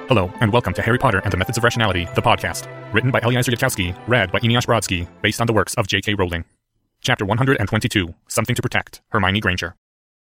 Hello, and welcome to Harry Potter and the Methods of Rationality, the podcast. Written by Eliezer Yudkowsky, read by Eneasz Brodsky, based on the works of J.K. Rowling. Chapter 122, Something to Protect, Hermione Granger.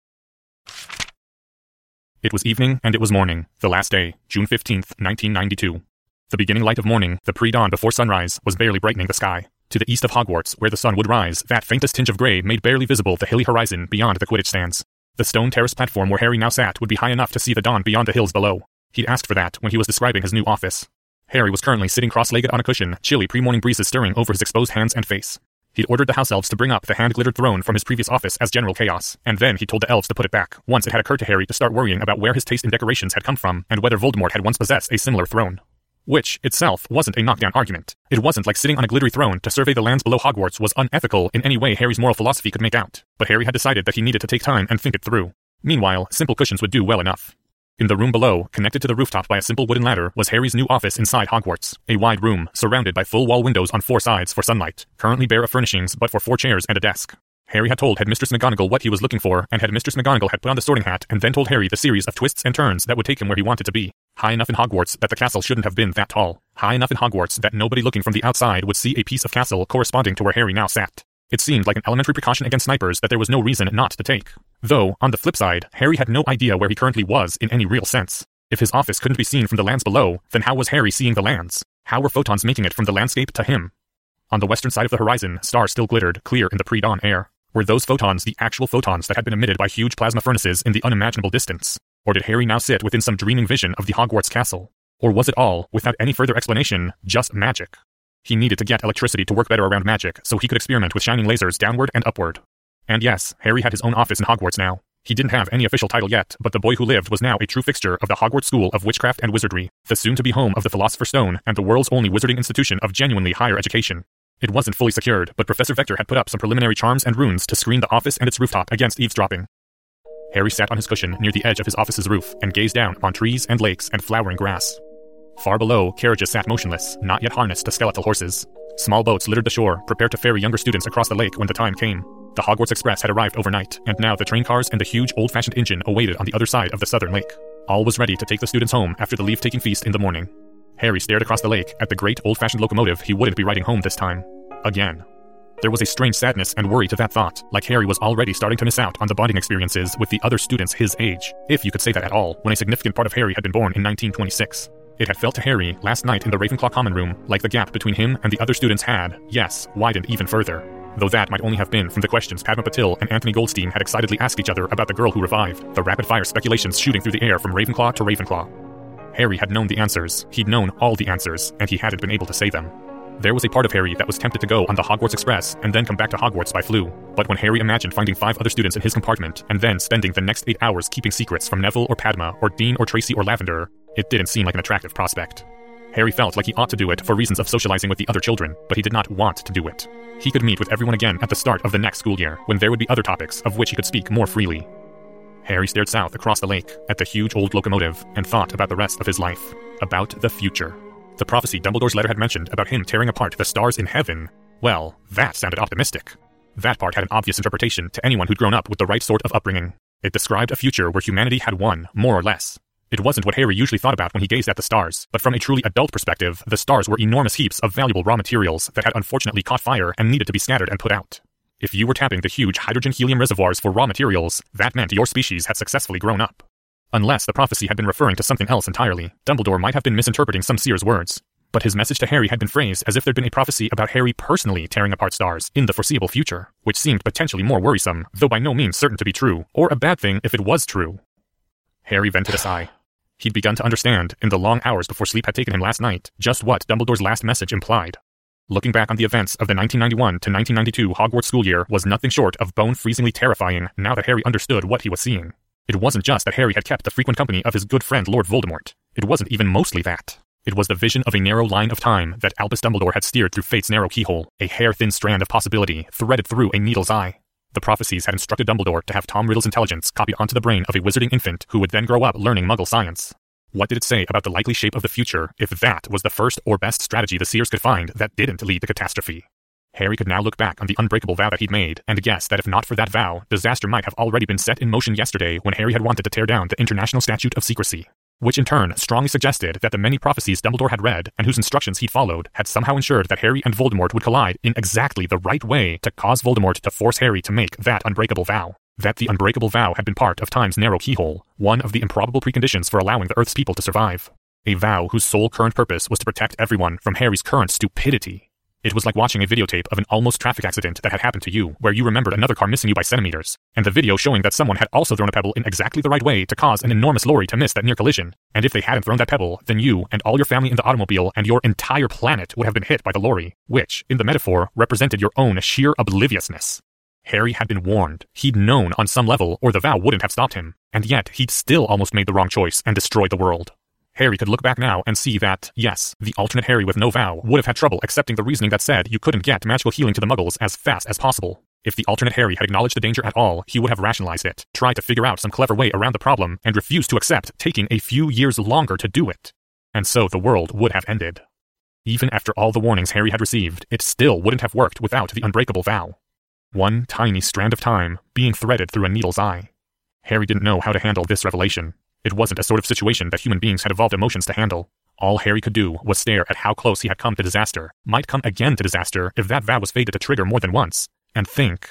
It was evening, and it was morning, the last day, June 15th, 1992. The beginning light of morning, the pre-dawn before sunrise, was barely brightening the sky. To the east of Hogwarts, where the sun would rise, that faintest tinge of grey made barely visible the hilly horizon beyond the Quidditch stands. The stone terrace platform where Harry now sat would be high enough to see the dawn beyond the hills below. He'd asked for that when he was describing his new office. Harry was currently sitting cross-legged on a cushion, chilly pre-morning breezes stirring over his exposed hands and face. He'd ordered the house elves to bring up the hand-glittered throne from his previous office as general chaos, and then he told the elves to put it back, once it had occurred to Harry to start worrying about where his taste in decorations had come from and whether Voldemort had once possessed a similar throne. Which, itself, wasn't a knockdown argument. It wasn't like sitting on a glittery throne to survey the lands below Hogwarts was unethical in any way Harry's moral philosophy could make out, but Harry had decided that he needed to take time and think it through. Meanwhile, simple cushions would do well enough. In the room below, connected to the rooftop by a simple wooden ladder, was Harry's new office inside Hogwarts, a wide room, surrounded by full-wall windows on 4 sides for sunlight, currently bare of furnishings but for 4 chairs and a desk. Harry had told Headmistress McGonagall what he was looking for, and Headmistress McGonagall had put on the sorting hat and then told Harry the series of twists and turns that would take him where he wanted to be. High enough in Hogwarts that the castle shouldn't have been that tall. High enough in Hogwarts that nobody looking from the outside would see a piece of castle corresponding to where Harry now sat. It seemed like an elementary precaution against snipers that there was no reason not to take. Though, on the flip side, Harry had no idea where he currently was in any real sense. If his office couldn't be seen from the lands below, then how was Harry seeing the lands? How were photons making it from the landscape to him? On the western side of the horizon, stars still glittered, clear in the pre-dawn air. Were those photons the actual photons that had been emitted by huge plasma furnaces in the unimaginable distance? Or did Harry now sit within some dreaming vision of the Hogwarts castle? Or was it all, without any further explanation, just magic? He needed to get electricity to work better around magic, so he could experiment with shining lasers downward and upward. And yes, Harry had his own office in Hogwarts now. He didn't have any official title yet, but the boy who lived was now a true fixture of the Hogwarts School of Witchcraft and Wizardry, the soon-to-be home of the Philosopher's Stone and the world's only wizarding institution of genuinely higher education. It wasn't fully secured, but Professor Vector had put up some preliminary charms and runes to screen the office and its rooftop against eavesdropping. Harry sat on his cushion near the edge of his office's roof and gazed down on trees and lakes and flowering grass. Far below, carriages sat motionless, not yet harnessed to skeletal horses. Small boats littered the shore, prepared to ferry younger students across the lake when the time came. The Hogwarts Express had arrived overnight, and now the train cars and the huge old-fashioned engine awaited on the other side of the southern lake. All was ready to take the students home after the leave-taking feast in the morning. Harry stared across the lake at the great old-fashioned locomotive he wouldn't be riding home this time. Again. There was a strange sadness and worry to that thought, like Harry was already starting to miss out on the bonding experiences with the other students his age, if you could say that at all, when a significant part of Harry had been born in 1926. It had felt to Harry, last night in the Ravenclaw common room, like the gap between him and the other students had, yes, widened even further. Though that might only have been from the questions Padma Patil and Anthony Goldstein had excitedly asked each other about the girl who revived, the rapid-fire speculations shooting through the air from Ravenclaw to Ravenclaw. Harry had known the answers, he'd known all the answers, and he hadn't been able to say them. There was a part of Harry that was tempted to go on the Hogwarts Express and then come back to Hogwarts by flu, but when Harry imagined finding 5 other students in his compartment and then spending the next 8 hours keeping secrets from Neville or Padma or Dean or Tracy or Lavender, it didn't seem like an attractive prospect. Harry felt like he ought to do it for reasons of socializing with the other children, but he did not want to do it. He could meet with everyone again at the start of the next school year, when there would be other topics of which he could speak more freely. Harry stared south across the lake, at the huge old locomotive, and thought about the rest of his life. About the future. The prophecy Dumbledore's letter had mentioned about him tearing apart the stars in heaven, well, that sounded optimistic. That part had an obvious interpretation to anyone who'd grown up with the right sort of upbringing. It described a future where humanity had won, more or less. It wasn't what Harry usually thought about when he gazed at the stars, but from a truly adult perspective, the stars were enormous heaps of valuable raw materials that had unfortunately caught fire and needed to be scattered and put out. If you were tapping the huge hydrogen-helium reservoirs for raw materials, that meant your species had successfully grown up. Unless the prophecy had been referring to something else entirely, Dumbledore might have been misinterpreting some seer's words. But his message to Harry had been phrased as if there'd been a prophecy about Harry personally tearing apart stars in the foreseeable future, which seemed potentially more worrisome, though by no means certain to be true, or a bad thing if it was true. Harry vented a sigh. He'd begun to understand, in the long hours before sleep had taken him last night, just what Dumbledore's last message implied. Looking back on the events of the 1991 to 1992 Hogwarts school year was nothing short of bone-freezingly terrifying now that Harry understood what he was seeing. It wasn't just that Harry had kept the frequent company of his good friend Lord Voldemort. It wasn't even mostly that. It was the vision of a narrow line of time that Albus Dumbledore had steered through fate's narrow keyhole, a hair-thin strand of possibility threaded through a needle's eye. The prophecies had instructed Dumbledore to have Tom Riddle's intelligence copied onto the brain of a wizarding infant who would then grow up learning Muggle science. What did it say about the likely shape of the future if that was the first or best strategy the seers could find that didn't lead to catastrophe? Harry could now look back on the unbreakable vow that he'd made, and guess that if not for that vow, disaster might have already been set in motion yesterday when Harry had wanted to tear down the International Statute of Secrecy. which in turn strongly suggested that the many prophecies Dumbledore had read and whose instructions he'd followed had somehow ensured that Harry and Voldemort would collide in exactly the right way to cause Voldemort to force Harry to make that unbreakable vow. That the unbreakable vow had been part of Time's narrow keyhole, one of the improbable preconditions for allowing the Earth's people to survive. A vow whose sole current purpose was to protect everyone from Harry's current stupidity. It was like watching a videotape of an almost traffic accident that had happened to you, where you remembered another car missing you by centimeters, and the video showing that someone had also thrown a pebble in exactly the right way to cause an enormous lorry to miss that near collision, and if they hadn't thrown that pebble, then you and all your family in the automobile and your entire planet would have been hit by the lorry, which, in the metaphor, represented your own sheer obliviousness. Harry had been warned. He'd known on some level, or the vow wouldn't have stopped him, and yet he'd still almost made the wrong choice and destroyed the world. Harry could look back now and see that, yes, the alternate Harry with no vow would have had trouble accepting the reasoning that said you couldn't get magical healing to the Muggles as fast as possible. If the alternate Harry had acknowledged the danger at all, he would have rationalized it, tried to figure out some clever way around the problem, and refused to accept taking a few years longer to do it. And so the world would have ended. Even after all the warnings Harry had received, it still wouldn't have worked without the unbreakable vow. One tiny strand of time being threaded through a needle's eye. Harry didn't know how to handle this revelation. It wasn't a sort of situation that human beings had evolved emotions to handle. All Harry could do was stare at how close he had come to disaster, might come again to disaster if that vow was fated to trigger more than once, and think,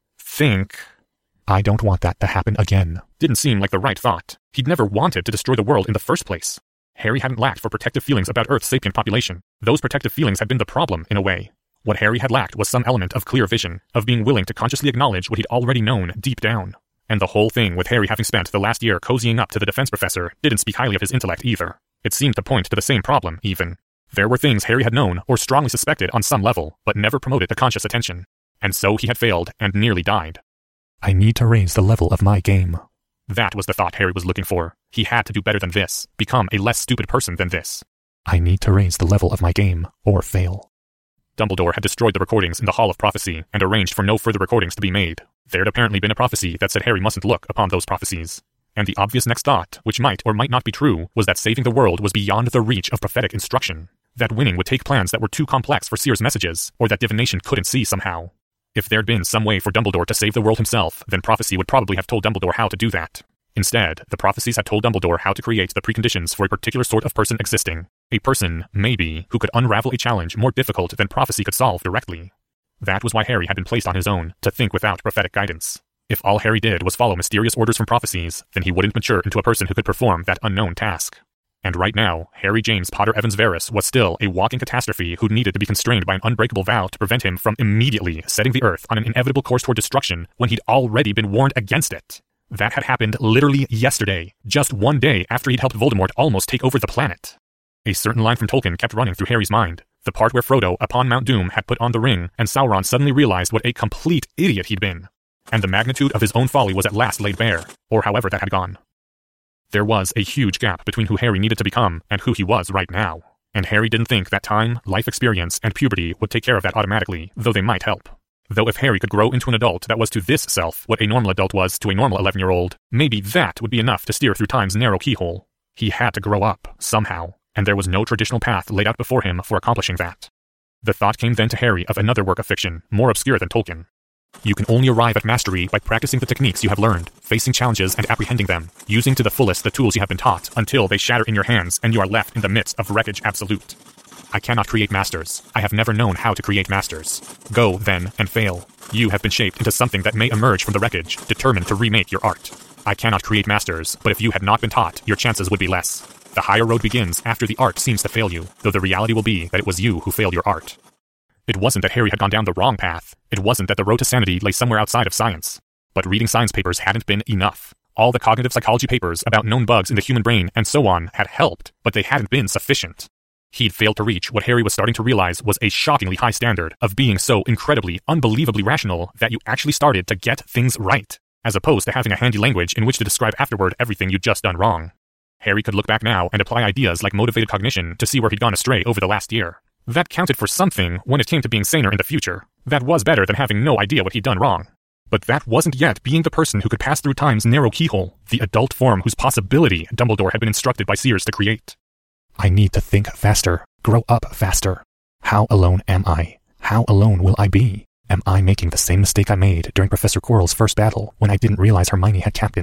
I don't want that to happen again. Didn't seem like the right thought. He'd never wanted to destroy the world in the first place. Harry hadn't lacked for protective feelings about Earth's sapient population. Those protective feelings had been the problem, in a way. What Harry had lacked was some element of clear vision, of being willing to consciously acknowledge what he'd already known deep down. And the whole thing with Harry having spent the last year cozying up to the defense professor didn't speak highly of his intellect either. It seemed to point to the same problem, even. There were things Harry had known or strongly suspected on some level, but never promoted to conscious attention. And so he had failed and nearly died. I need to raise the level of my game. That was the thought Harry was looking for. He had to do better than this, become a less stupid person than this. I need to raise the level of my game, or fail. Dumbledore had destroyed the recordings in the Hall of Prophecy and arranged for no further recordings to be made. There had apparently been a prophecy that said Harry mustn't look upon those prophecies. And the obvious next thought, which might or might not be true, was that saving the world was beyond the reach of prophetic instruction. That winning would take plans that were too complex for Seer's messages, or that divination couldn't see somehow. If there'd been some way for Dumbledore to save the world himself, then prophecy would probably have told Dumbledore how to do that. Instead, the prophecies had told Dumbledore how to create the preconditions for a particular sort of person existing. A person, maybe, who could unravel a challenge more difficult than prophecy could solve directly. That was why Harry had been placed on his own, to think without prophetic guidance. If all Harry did was follow mysterious orders from prophecies, then he wouldn't mature into a person who could perform that unknown task. And right now, Harry James Potter Evans Verus was still a walking catastrophe who needed to be constrained by an unbreakable vow to prevent him from immediately setting the Earth on an inevitable course toward destruction when he'd already been warned against it. That had happened literally yesterday, just one day after he'd helped Voldemort almost take over the planet. A certain line from Tolkien kept running through Harry's mind, the part where Frodo, upon Mount Doom, had put on the ring, and Sauron suddenly realized what a complete idiot he'd been. And the magnitude of his own folly was at last laid bare, or however that had gone. There was a huge gap between who Harry needed to become and who he was right now. And Harry didn't think that time, life experience, and puberty would take care of that automatically, though they might help. Though if Harry could grow into an adult that was to this self what a normal adult was to a normal 11-year-old, maybe that would be enough to steer through time's narrow keyhole. He had to grow up, somehow, and there was no traditional path laid out before him for accomplishing that. The thought came then to Harry of another work of fiction, more obscure than Tolkien. You can only arrive at mastery by practicing the techniques you have learned, facing challenges and apprehending them, using to the fullest the tools you have been taught until they shatter in your hands and you are left in the midst of wreckage absolute. I cannot create masters. I have never known how to create masters. Go, then, and fail. You have been shaped into something that may emerge from the wreckage, determined to remake your art. I cannot create masters, but if you had not been taught, your chances would be less. The higher road begins after the art seems to fail you, though the reality will be that it was you who failed your art. It wasn't that Harry had gone down the wrong path. It wasn't that the road to sanity lay somewhere outside of science. But reading science papers hadn't been enough. All the cognitive psychology papers about known bugs in the human brain and so on had helped, but they hadn't been sufficient. He'd failed to reach what Harry was starting to realize was a shockingly high standard of being so incredibly, unbelievably rational that you actually started to get things right, as opposed to having a handy language in which to describe afterward everything you'd just done wrong. Harry could look back now and apply ideas like motivated cognition to see where he'd gone astray over the last year. That counted for something when it came to being saner in the future. That was better than having no idea what he'd done wrong. But that wasn't yet being the person who could pass through time's narrow keyhole, the adult form whose possibility Dumbledore had been instructed by Seers to create. I need to think faster, grow up faster. How alone am I? How alone will I be? Am I making the same mistake I made during Professor Quirrell's first battle when I didn't realize Hermione had captains?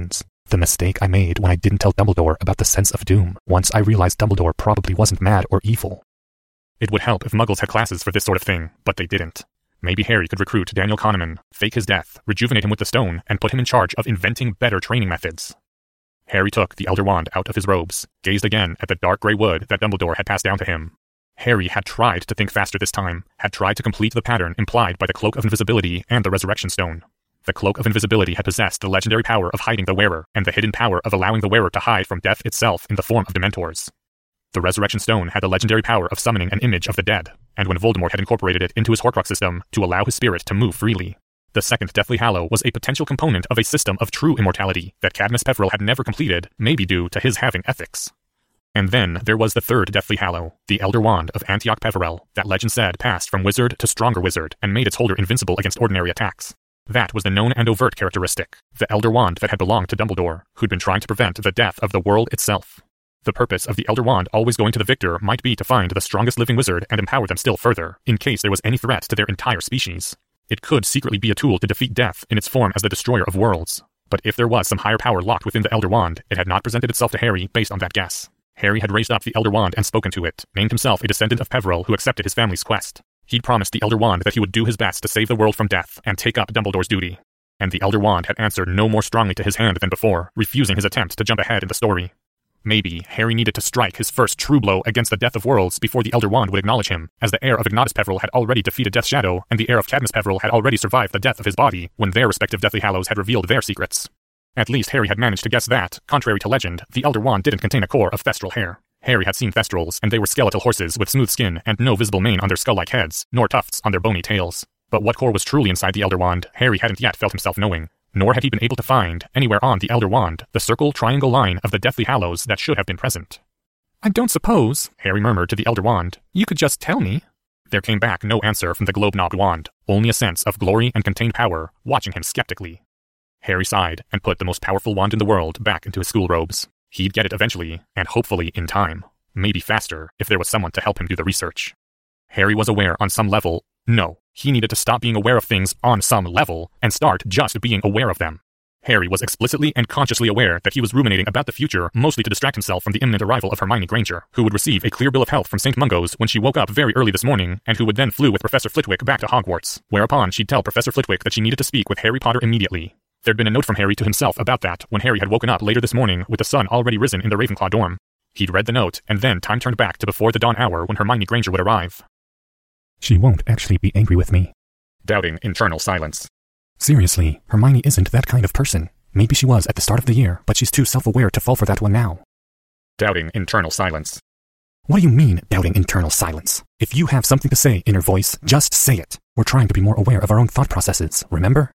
The mistake I made when I didn't tell Dumbledore about the sense of doom, once I realized Dumbledore probably wasn't mad or evil. It would help if Muggles had classes for this sort of thing, but they didn't. Maybe Harry could recruit Daniel Kahneman, fake his death, rejuvenate him with the stone, and put him in charge of inventing better training methods. Harry took the Elder Wand out of his robes, gazed again at the dark grey wood that Dumbledore had passed down to him. Harry had tried to think faster this time, had tried to complete the pattern implied by the Cloak of Invisibility and the Resurrection Stone. The Cloak of Invisibility had possessed the legendary power of hiding the wearer, and the hidden power of allowing the wearer to hide from death itself in the form of Dementors. The Resurrection Stone had the legendary power of summoning an image of the dead, and when Voldemort had incorporated it into his Horcrux system to allow his spirit to move freely. The second Deathly Hallow was a potential component of a system of true immortality that Cadmus Peverell had never completed, maybe due to his having ethics. And then there was the third Deathly Hallow, the Elder Wand of Antioch Peverell, that legend said passed from wizard to stronger wizard and made its holder invincible against ordinary attacks. That was the known and overt characteristic, the Elder Wand that had belonged to Dumbledore, who'd been trying to prevent the death of the world itself. The purpose of the Elder Wand always going to the victor might be to find the strongest living wizard and empower them still further, in case there was any threat to their entire species. It could secretly be a tool to defeat death in its form as the destroyer of worlds. But if there was some higher power locked within the Elder Wand, it had not presented itself to Harry based on that guess. Harry had raised up the Elder Wand and spoken to it, named himself a descendant of Peverell who accepted his family's quest. He'd promised the Elder Wand that he would do his best to save the world from death and take up Dumbledore's duty. And the Elder Wand had answered no more strongly to his hand than before, refusing his attempt to jump ahead in the story. Maybe Harry needed to strike his first true blow against the death of worlds before the Elder Wand would acknowledge him, as the heir of Ignatus Peverell had already defeated Death's Shadow, and the heir of Cadmus Peverell had already survived the death of his body when their respective Deathly Hallows had revealed their secrets. At least Harry had managed to guess that, contrary to legend, the Elder Wand didn't contain a core of Thestral hair. Harry had seen Thestrals, and they were skeletal horses with smooth skin and no visible mane on their skull-like heads, nor tufts on their bony tails. But what core was truly inside the Elder Wand, Harry hadn't yet felt himself knowing. Nor had he been able to find, anywhere on the Elder Wand, the circle-triangle line of the Deathly Hallows that should have been present. "I don't suppose," Harry murmured to the Elder Wand, "you could just tell me?" There came back no answer from the globe-knobbed wand, only a sense of glory and contained power, watching him skeptically. Harry sighed and put the most powerful wand in the world back into his school robes. He'd get it eventually, and hopefully in time. Maybe faster, if there was someone to help him do the research. Harry was aware on some level. No, he needed to stop being aware of things on some level and start just being aware of them. Harry was explicitly and consciously aware that he was ruminating about the future mostly to distract himself from the imminent arrival of Hermione Granger, who would receive a clear bill of health from St. Mungo's when she woke up very early this morning, and who would then flew with Professor Flitwick back to Hogwarts, whereupon she'd tell Professor Flitwick that she needed to speak with Harry Potter immediately. There'd been a note from Harry to himself about that when Harry had woken up later this morning with the sun already risen in the Ravenclaw dorm. He'd read the note, and then time turned back to before the dawn hour when Hermione Granger would arrive. "She won't actually be angry with me." Doubting internal silence. "Seriously, Hermione isn't that kind of person. Maybe she was at the start of the year, but she's too self-aware to fall for that one now." Doubting internal silence. "What do you mean, doubting internal silence? If you have something to say, inner voice, just say it. We're trying to be more aware of our own thought processes, remember?"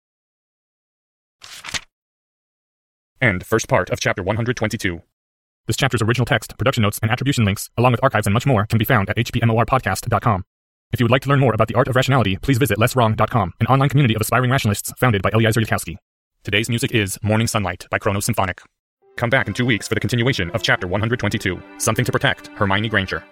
End first part of chapter 122. This chapter's original text, production notes, and attribution links, along with archives and much more, can be found at hpmorpodcast.com. If you would like to learn more about the art of rationality, please visit lesswrong.com, an online community of aspiring rationalists founded by Eliezer Yudkowsky. Today's music is Morning Sunlight by Chronos Symphonic. Come back in 2 weeks for the continuation of chapter 122, Something to Protect, Hermione Granger.